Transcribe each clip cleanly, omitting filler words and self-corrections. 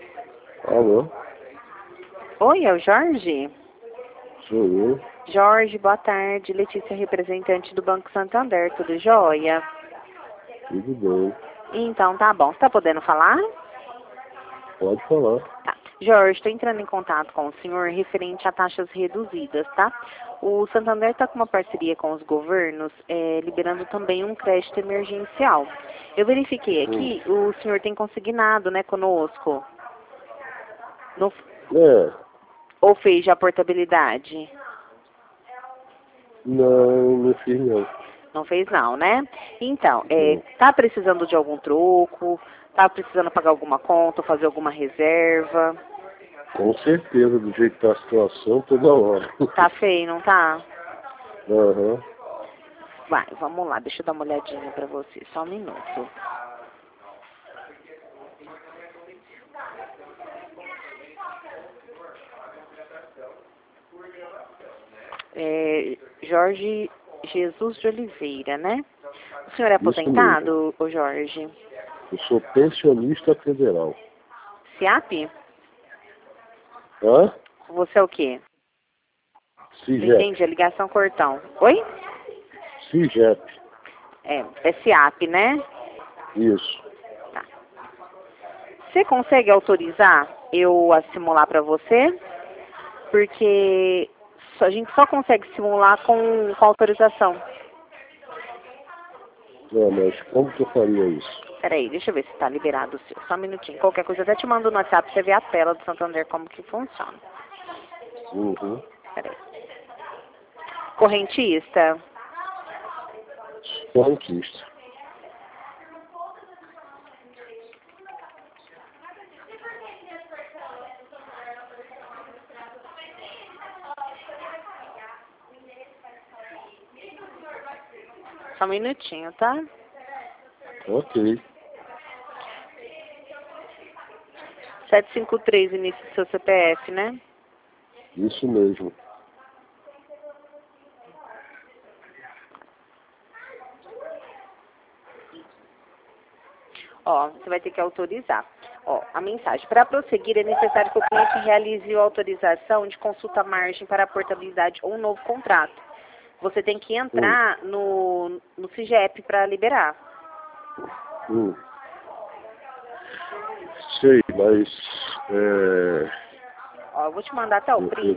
Alô? Oi, é o Jorge? Sou eu. Jorge, boa tarde. Letícia, representante do Banco Santander, tudo jóia? Tudo bem. Então, tá bom. Você tá podendo falar? Pode falar. Tá. Jorge, estou entrando em contato com o senhor referente a taxas reduzidas, tá? O Santander está com uma parceria com os governos, liberando também um crédito emergencial. Eu verifiquei aqui, o senhor tem consignado, né, conosco? No, É, ou fez já a portabilidade? não fiz não. Não fez não, né? Então, tá precisando de algum troco? Tá precisando pagar alguma conta, fazer alguma reserva? Com certeza, do jeito que tá a situação, toda hora. Tá feio, não tá? Aham. Vai, vamos lá, deixa eu dar uma olhadinha pra você, só um minuto. Jorge Jesus de Oliveira, né? O senhor é aposentado, ô Jorge? Eu sou pensionista federal. SIAP? Hã? Você é o quê? CIGEP. Entendi, a ligação cortão. Oi? CIGEP. É SIAP, né? Isso. Tá. Você consegue autorizar eu a simular para você? Porque a gente só consegue simular com autorização. Não, mas como que eu faria isso? Peraí, deixa eu ver se está liberado o seu. Só um minutinho. Qualquer coisa eu até te mando no WhatsApp pra você ver a tela do Santander como que funciona. Uhum. Peraí. Correntista? Correntista. Só um minutinho, tá? Ok. 753, início do seu CPF, né? Isso mesmo. Ó, você vai ter que autorizar. Ó, a mensagem. Para prosseguir, é necessário que o cliente realize a autorização de consulta à margem para a portabilidade ou um novo contrato. Você tem que entrar no CIGEP para liberar. Sei, mas... Ó, eu vou te mandar até o print.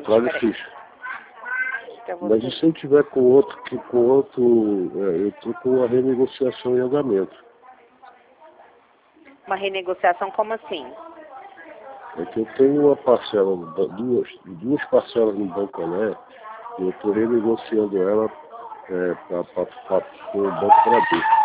Mas e se eu tiver com outro, eu tô com a renegociação em andamento. Uma renegociação como assim? É que eu tenho uma parcela, duas parcelas no Banco Né, e eu estou renegociando ela com o Banco Bradesco.